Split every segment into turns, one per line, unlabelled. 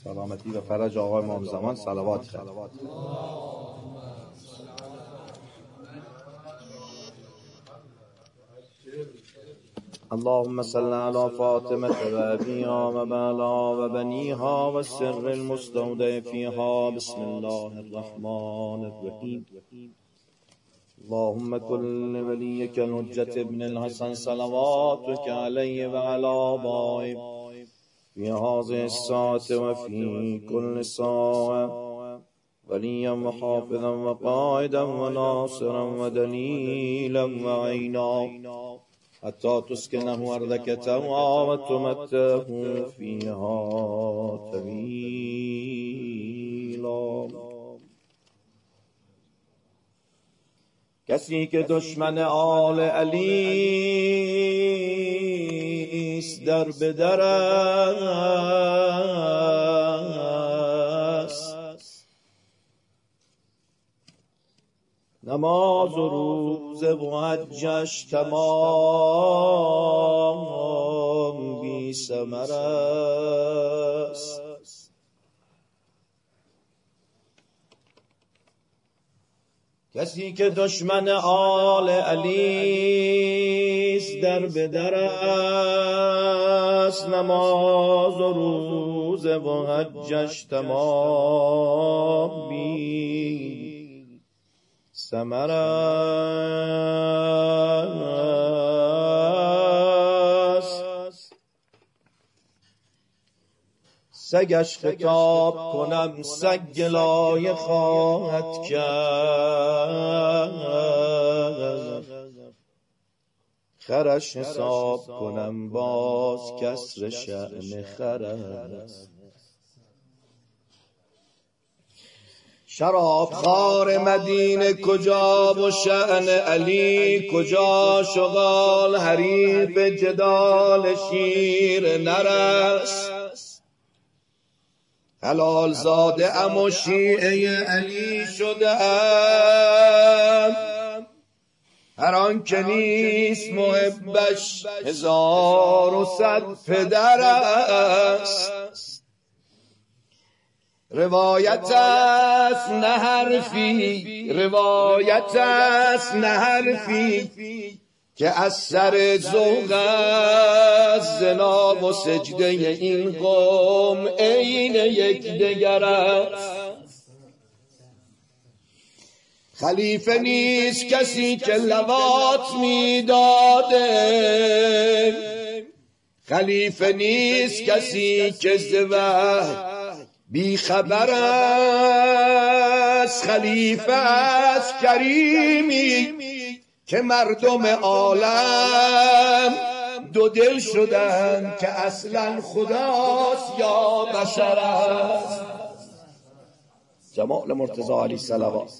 سلامتی و فرج آقای امام زمان صلوات خیر. اللهم صل على فاطمة وأبيها وبعلها وبنيها والسر المستودع فيها. بسم الله الرحمن الرحيم. اللهم كن لوليك الحجة ابن الحسن صلواتك عليه وعلى آبائه في هذه الساعة وفي كل ساعة وليا وحافظا وقائدا وناصرا ودليلا وعينا حتى تسكنه أرضك طوعا وتمتعه فيها طويلا. کسی که دشمن آل علی است در به در است، نماز و روزه و حجش تمام بی ثمر است. کسی که دشمن آل علی است در به در است، نماز و روزه و حجش تمام بی ثمر است. سگش خطاب کنم سگ گلایه خواهد کرد، خرش حساب کنم باز کسر شأن خر است. شراب خار مدینه کجا و شأن علی کجا، شغال حریف جدال شیر نر است. حلال زاده ام و شیعه علی شده ام، هر آن که نیست محبش 1100 پدر است. روایت است نه حرفی، روایت است نه حرفی که از سر ذوق از زنا و سجده این قوم عین یکدیگر است. خلیفه نیست کسی که لواط میداده، خلیفه نیست کسی که ز وحی بی خبر است. خلیفه است کریمی که مردم عالم دو دل شدن که اصلا خداست یا بشر است. جمال مرتضی علی صلوات.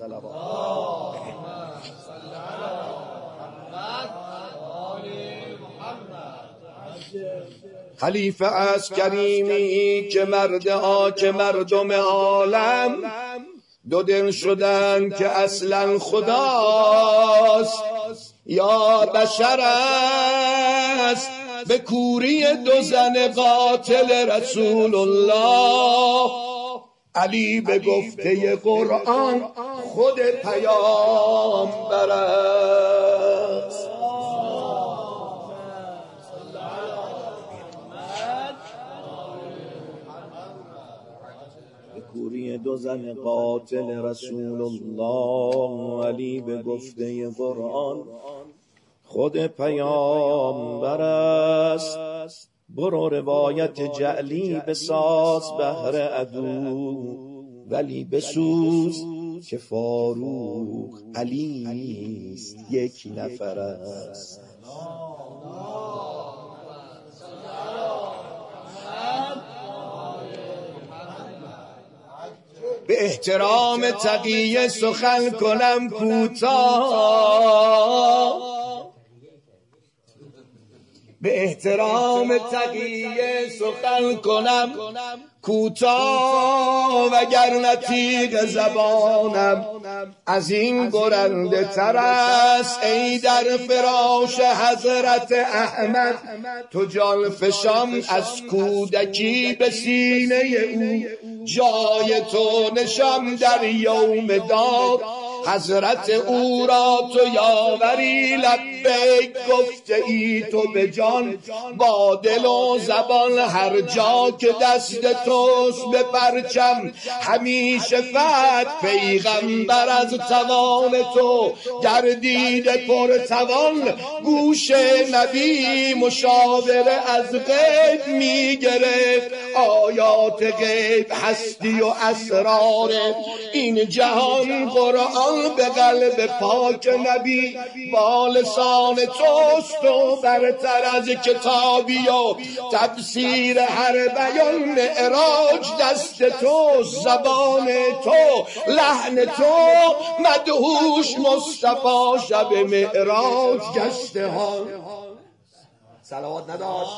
خلیفه از کریمی که مردم عالم دو دل شدن که اصلا خداست یا بشر است. به کوری دو زن قاتل رسول الله، علی به گفته قرآن خود پیامبر است. کوری دو زن قاتل رسول الله، علی به گفته قرآن خود پیامبر است. برو روایت جعلی بساز بهر عدو، ولی بسوز که فاروق علی است یک نفر است. به احترام تقیه سخن کنم کوتاه،
به احترام تقیه سخن کنم کوتاه وگرنه تیغ زبانم از این برنده تر است ای در فراش حضرت احمد تو جان فشان از کودکی به سینه او جای تو نشان در یوم داد حضرت او را تو یاوری لبیک گفته ای تو به جان با دل و زبان هر جا که دست توست به پرچم همیشه فتح پیغمبر از توان تو گردیده پر توان گوش نبی مشاوره از غیب میگرفت آیات غیب هستی و اسرار این جهان قرآن به قلب پاک نبی با لسان توست و برتر از کتابی و تفسیر هر بیان معراج دست تو زبان تو لحن تو مدهوش مصطفی شب معراج گشته ها صلوات نداشت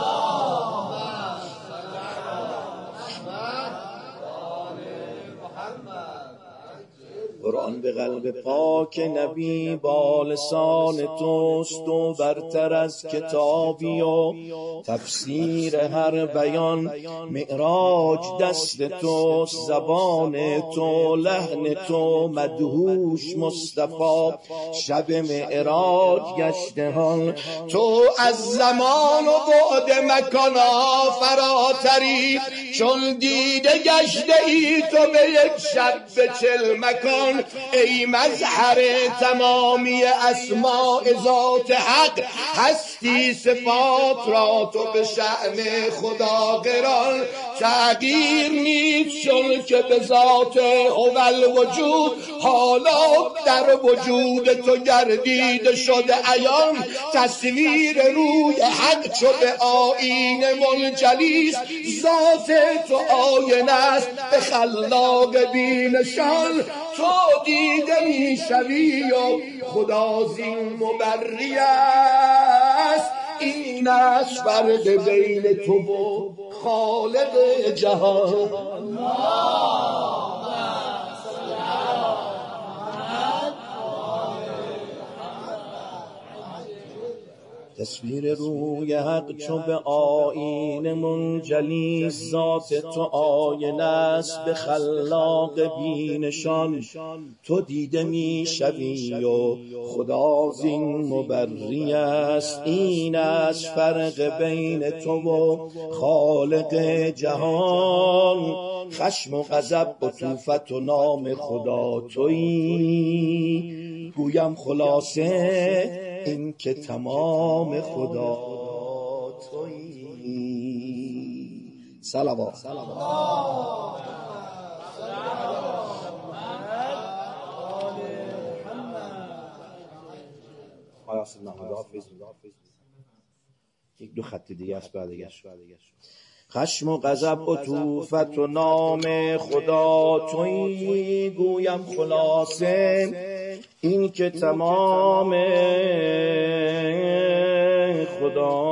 قرآن به قلب پاک نبی با لسان توست و برتر از کتابی و تفسیر هر بیان معراج دست توست زبان تو لحن تو مدهوش مصطفی شب معراج گشتهان
تو از زمان و بعد مکانا فراتری چون دیده گشته ای تو به یک شب به 40 مکان ای مظهر تمامی اسماء ذات حق هستی صفات را تو به شأن خدا قران تغییر نیست چون که به ذات هو الوجود حالا در وجود تو گردیده شده عیان تصویر روی حق چو به آیینه منجلیست ذات تو آینه است به خلاق بینشان تو دیده میشوی و خدا زین مبری است این است فرق بین تو و خالق جهان
تصویر روی حق چو به آیینه منجلی ذات تو آینه است به خلاق بینشان تو دیده می شوی و خدا زین مبری است این است فرق بین تو و خالق جهان خشم و غضب عطوفت و نام خدا تویی گویم خلاصه این که تمام خدا تویی صلوات یک 2 خط دیگه است بعدش خشم و غضب عطوفت و نام خدا تویی گویم خلاصه این که تمام خدا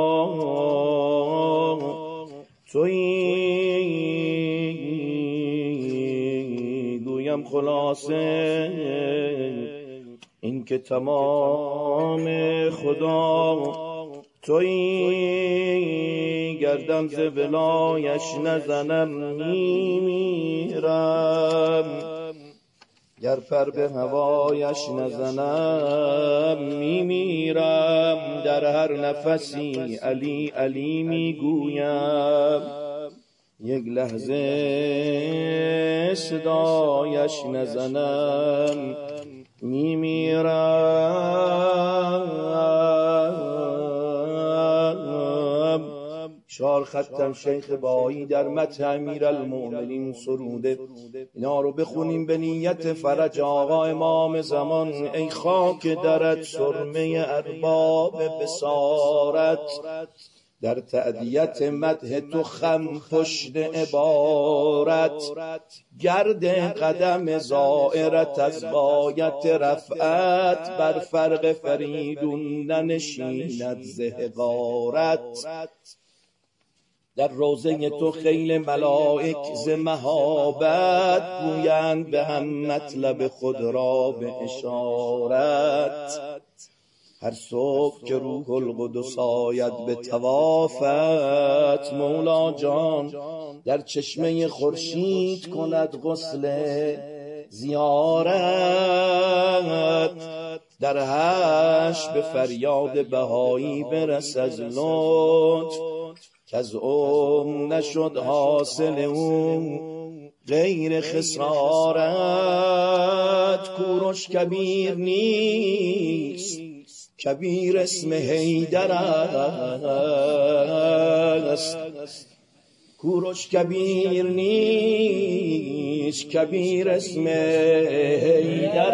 تویی گویم خلاصه این که تمام خدا تویی گردم ز ولایش نزنم میمیرم گر پر به هوایش نزنم میمیرم در هر نفسی علی علی میگویم یک لحظه صدایش نزنم میمیرم 4 ختم شیخ بایی در مدح امیرالمؤمنین سروده اینا رو بخونیم به نیت فرج آقا امام زمان ای خاک درت سرمه ارباب بصارت در تأدیت مدح تو خم پشت عبارت، گرد قدم زائرت از غایت رفعت، بر فرق فریدون ننشیند ز حقارت. در روضه تو خیل ملائک ز مهابت، گویند به هم مطلب خود را به اشارت. هر صبح که روح القدس آید به طوافت، مولا جان در چشمه خورشید کند غسل زیارت. در حشر به فریاد بهایی برس از لطف، که از نشد حاصل اون غیر خسارت. کوروش کبیر نیست، کبیر اسم حیدر است. کوروش کبیر نیست، کبیر اسم حیدر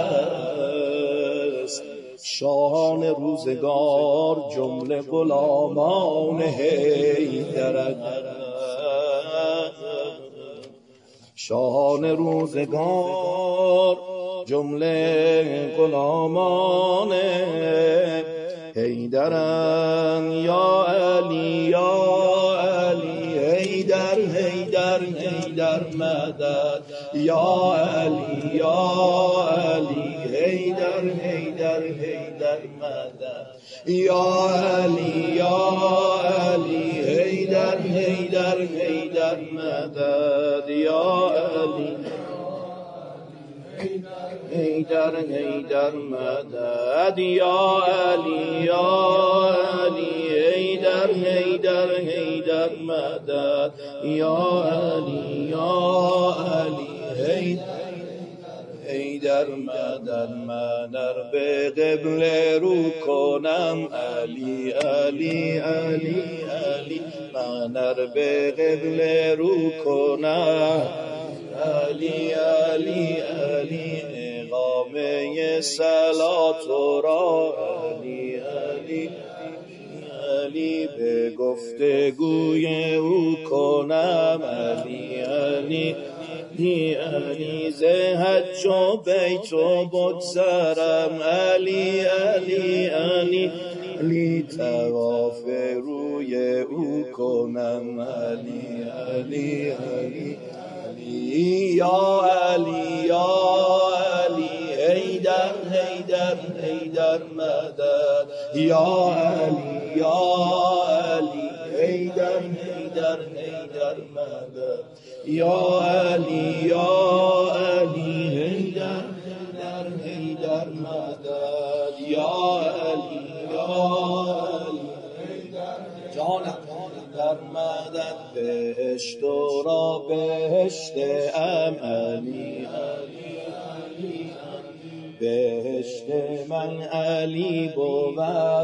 است. شاهان روزگار جمله غلامان حیدرند، شاهان روزگار جمله غلامان حیدرند. یا علی یا علی حیدر حیدر حیدر مدد، یا علی یا علی حیدر حیدر حیدر مدد، یا علی یا علی حیدر حیدر حیدر مدد، یا علی حیدر حیدر مدد، یا علی یا علی حیدر حیدر حیدر مدد، یا علی یا علی حیدر حیدر مدد. من به قبله رو کنم علی علی علی علی، من به قبله رو کنم علی علی علی، اقامه صلات را علی علی علی، به گفتگوی او کنم علی علی علی، ز حج و بیت و بگذرم علی علی علی علی، طواف روی او کنم علی علی علی علی، یا علی یا علی حیدر حیدر حیدر مدد، یا علی یا علی حیدر حیدر حیدر مدد، یا علی یا علی حیدر حیدر حیدر مدد، یا علی یا علی جانم در مدد. بهشت را بهشت ام علی علی علی، بهشت من علی بود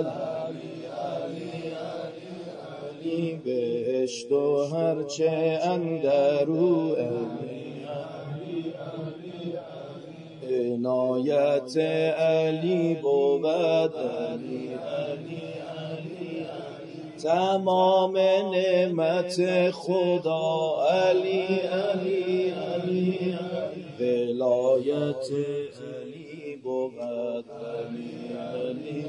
علی، بهشت و هرچه اندرو عنایت علی بود علی علی، تمام نعمت خدا علی علی علی، ولایت علی بود علی علی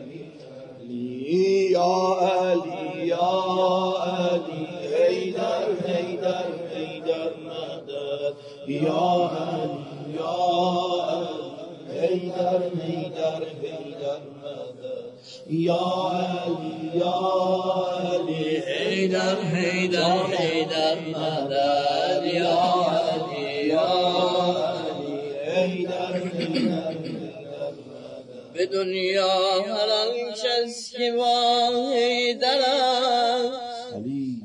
علی، یا علی یا علی حیدر حیدر حیدر مدد، یا علی یا علی حیدر حیدر حیدر مدد، یا علی یا علی حیدر حیدر حیدر مدد، یا علی یا علی حیدر حیدر. به دنیا هر آنچه که واحد است،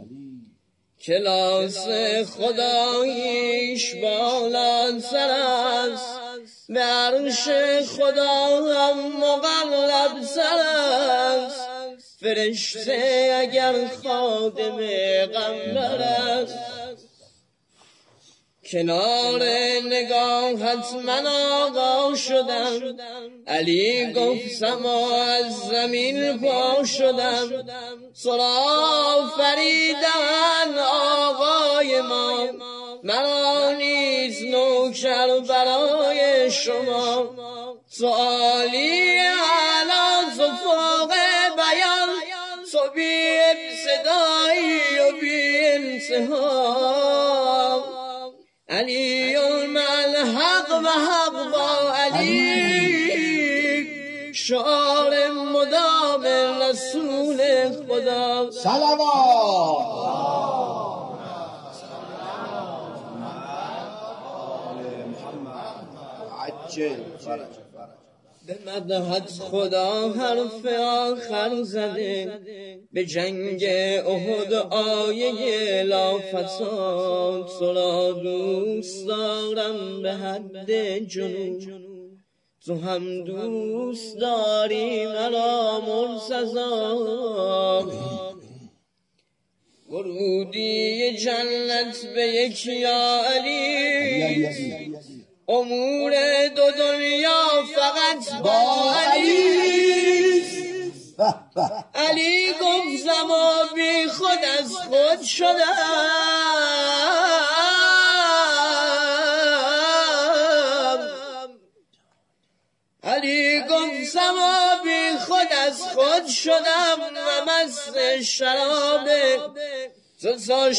کلاس خداییش بالا سر است، به عرش خدا هم مقرب سر است، فرشته اگر خادم پیغمبر است،
کنار نگاهت من آقا شدم، علی گفت سما از زمین پا شدم. سرا فریدن آقای ما، مرا نیز نوکر برای شما. سؤالی اعلی زفاق بیان، تو بی ابتدایی و بی انتها. علی مع الحق و حق با علی، شعار مدام رسول خدا.
صلوات.
به مدحت خدا حرف آخر زده، به جنگ احد آیه لافتاد. تو را دوست دارم به حد جنون، تو هم دوست داری مرا مرتضی. ورودی جنت به یک یا علی، امور دو دنیا فقط با علی. علی گفت زما بی خود از خود شدم. علی گفت زما بی خود از خود شدم و مست شراب تو تا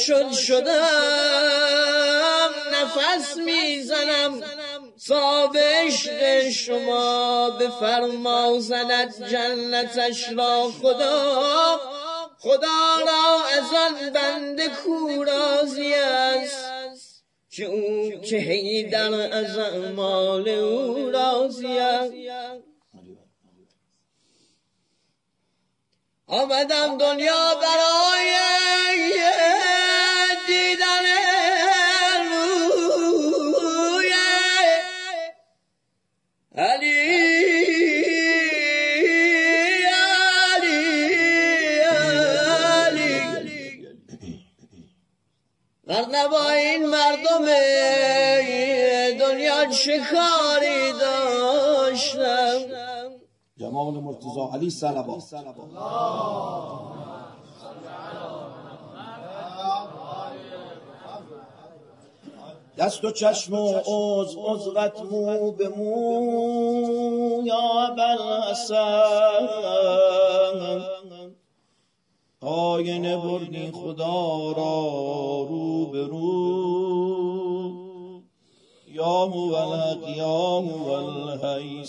شدم. نفس میزنم تا به عشق شما، به فرما زند جنتش را خدا. خدا را از آن بنده کو راضی است، که او که حیدر از اعمال او راضی است. آمدم دنیا برای دیدن روی علی. ورنه با این مردم دنیا چه کاری داشتم.
جمال مرتضی علی صلوات. دست و چشم و عضوت مو به مو یا ابوالحسن. آینه بردی خدا را رو به رو، یا هو الحق یا هو الحی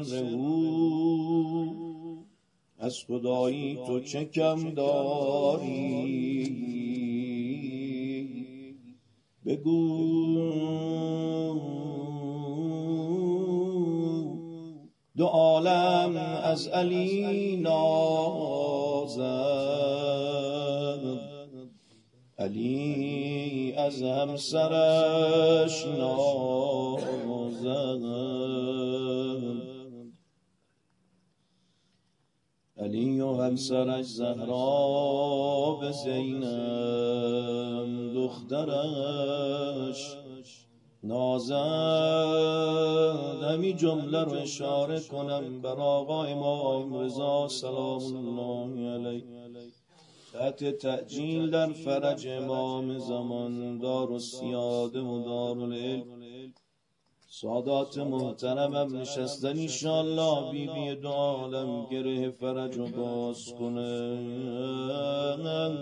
سره. از خدایی تو چه کم داری بگو. دو عالم از علی نازند، علی از همسرش نازند. علی و همسرش زهرا به زینب دخترش نازند. همین جمله رو اشاره کنم بر آقا امام رضا سلام الله علیه، تحت تعجیل در فرج امام زمان، دار السیاده و دار العلم. سادات محترمم نشستن انشاءالله بی بی دو عالم گره فرج و باز کنن.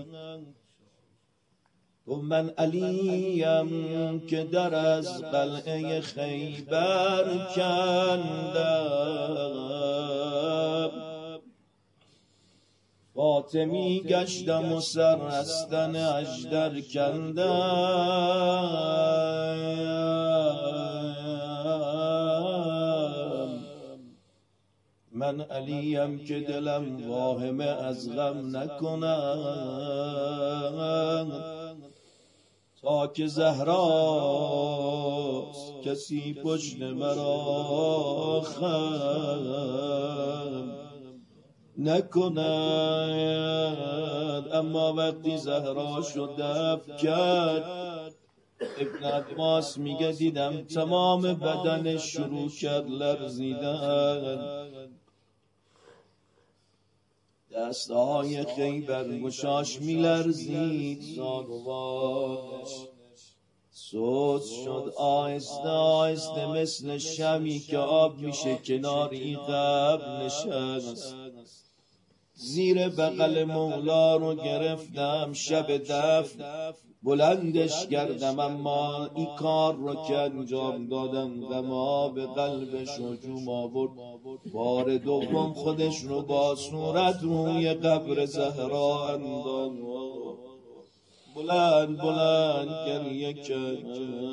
و من علیم که در از قلعه خیبر کندم، فاطمی گشتم و سر رستن اژدر کندم. من علیم که دلم واهمه از غم نکنم، تا که زهراست کسی پشت مرا خم نکند. اما وقتی زهرا شد دفع کرد، ابن عباس میگه دیدم تمام بدن شروع کرد لرزیدن، دستهای خیبر گشاش میلرزید، زانوانش سوز شد آهسته آهسته مثل شمی که آب میشه کنار این قبر نشست. زیر بغل مولا رو گرفتم، شب دفن بلندش کردم، اما این کار رو که انجام دادم غما به قلبش هجوم آورد. بار دوم خودش رو با صورت روی قبر زهرا انداخت، بلند بلند گریه کرد.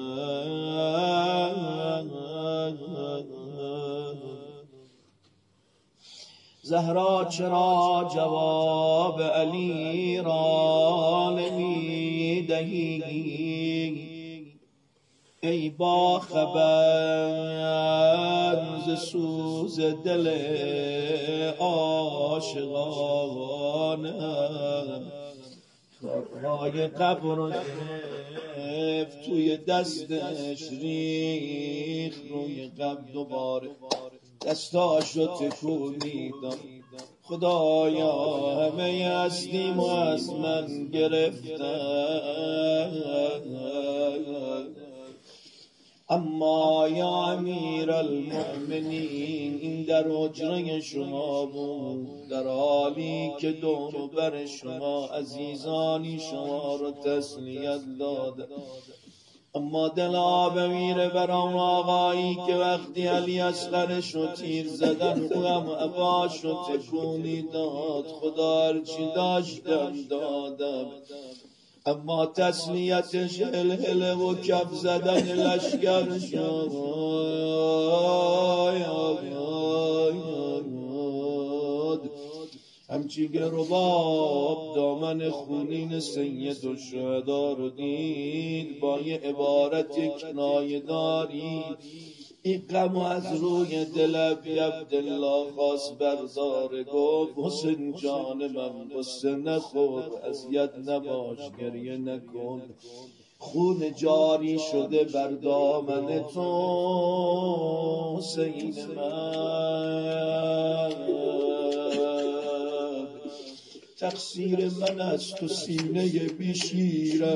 زهرا چرا جواب علی را نمیدهی؟ ای با خبر ز سوز دل عاشقانم. خاکهای قبر رو گرفت توی دستش، ریخ روی قبر دوباره دستاشو تکون میدم. خدایا همه هستیم و از من گرفتن، اما یا امیر المؤمنین این در حجره شما بود، در حالی که دور و بر شما عزیزانی شما رو تسلیت داده. اما دلا بمیره بر آن آقایی که وقتی علی اصغرش رو تیر زدن او هم عباش رو تکونی داد. خدا هرچی داشتم دادم، اما تسلیتش هلهله و کف زدن لشگر شد. همچی که رباب دامن خونین سید الشهدا رو دید، با یه عبارت کنایه داری این غم از روی دل عبدالله خواست برداره. گفت حسین جان من غصه نخور، اذیت نباش، گریه نکن، خون جاری شده بر دامن تو حسین من، تقصیر من است تو سینه بیشیره.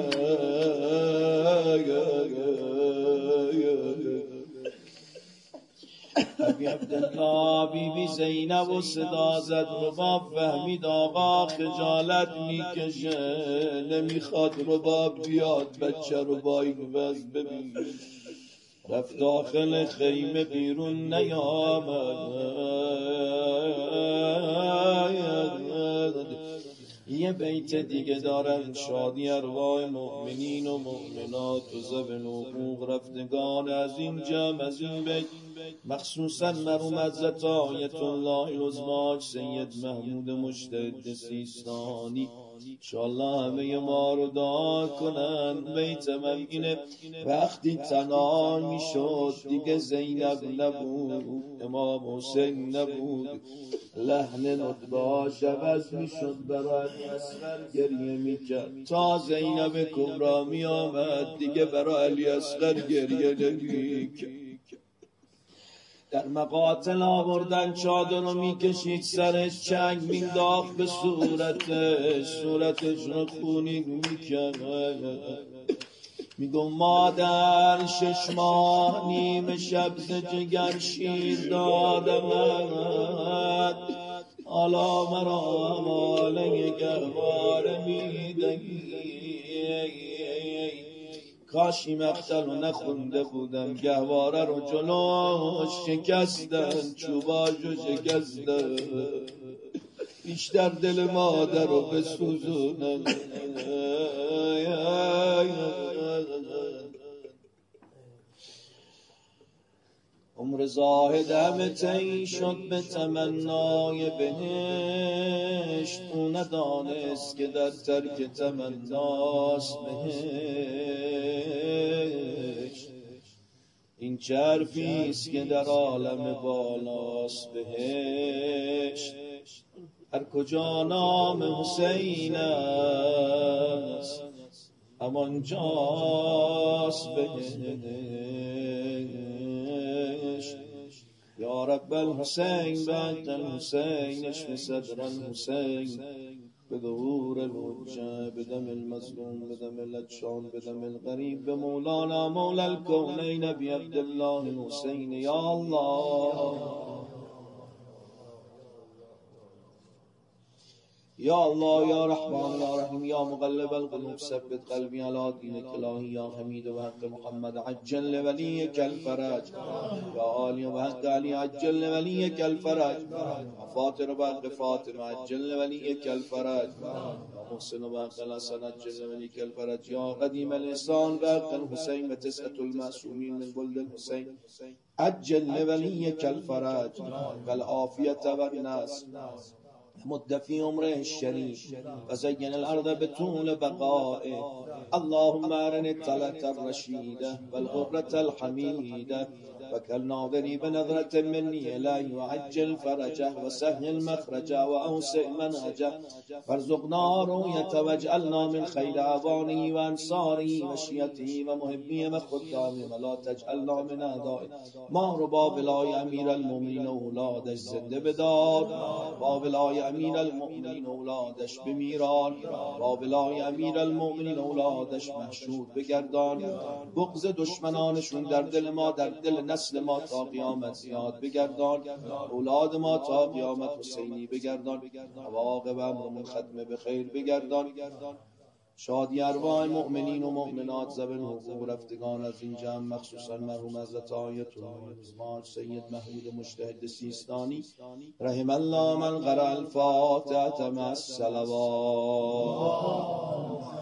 ابی عبدالله بی بی زینب و صدا زد، رباب فهمید آقا خجالت میکشه، نمیخواد رباب بیاد بچه رو با این وضع ببین. رفت داخل خیمه بیرون نیامد. یه بیت دیگه دارن، شادی ارواح مؤمنین و مؤمنات و زبن و حقوق رفتگان از این جمع، از این بیت مخصوصا مرحوم حضرت آیت الله العظما سید محمود مجتهد سیستانی انشاءالله همه ما رو دعا کنن. بیت من اینه، وقتی تنها میشد دیگه زینب نبود، امام حسین نبود، لحن ندباش عوض میشد، برای اصغر گریه میکرد. تا زینب کبرا میآمد دیگه برای علی اصغر گریه نمیکرد. در مقاتل آوردن چادر رو میکشید سرش، چنگ مینداخت به صورتش رو خونین میکرد. میگو مادر 6 ماه نیم شب ز جگر شیر دادمت، حالا مرا حواله گهواره میدهی. کاشی مقتل رو نخونده بودم، گهواره رو جلوش شکستن، چوباشو شکستن، بیشتر دل مادر رو بسوزونن. عمر زاهد همه طی شد به تمنای بهشت، او ندانست که در ترک تمناست بهشت. این چه حرفیست که در عالم بالاست بهشت، هر کجا نام حسین است همانجاست بهشت. یا رب الحسین بعد الحسین اشف صدر الحسین بدور الوجه بدم المظلوم بدم الاتشان بدم الغریب بمولانا مولا الكونین بعبد الله الحسین. یا الله یا الله یا رحمان یا رحیم یا مقلب القلوب ثبت قلبی علی دینک الهی یا حمید و حق محمد عجل ولیک الفرج یا عالی و حق علی عجل ولیک الفرج فاطر و حق فاطمه عجل ولیک الفرج یا محسن و حق الحسن عجل ولیک الفرج یا قدیم الإحسان و حق الحسین و تسعة المعصومین من ولد الحسین عجل ولیک الفرج والعافیة والنصر مد في عمره الشريف وزين الأرض بطول بقائه. اللهم أرني الطلة الرشيدة والغرة الحميدة وكالناظري بنظرة مني إليه وعجل فرجه وسهل مخرجه وأوسع منهجه وارزقنا رؤية واجعلنا من خير أعوانه وأنصاره وشيته ومحبيه وخدامه ولا تجعلنا من أعدائه. مهر بابلای امیر المؤمنین اولادش زنده بدار، بابلای امیر المؤمنین اولادش بمیران، بابلای امیر المؤمنین اولادش محشور بگردان. بغض دشمنانشون در دل ما در دل نسل ما تا قیامت زیاد بگردان. اولاد ما تا قیامت حسینی بگردان. عواقب امرمون ختم به خیر بگردان. شادی ارواح مؤمنین و مؤمنات زبن حقوق رفتگان از این جمع، مخصوصا مرحوم حضرت آیت الله سید محمود مجتهد سیستانی رحم الله من قرأ الفاتحة مع الصلوات.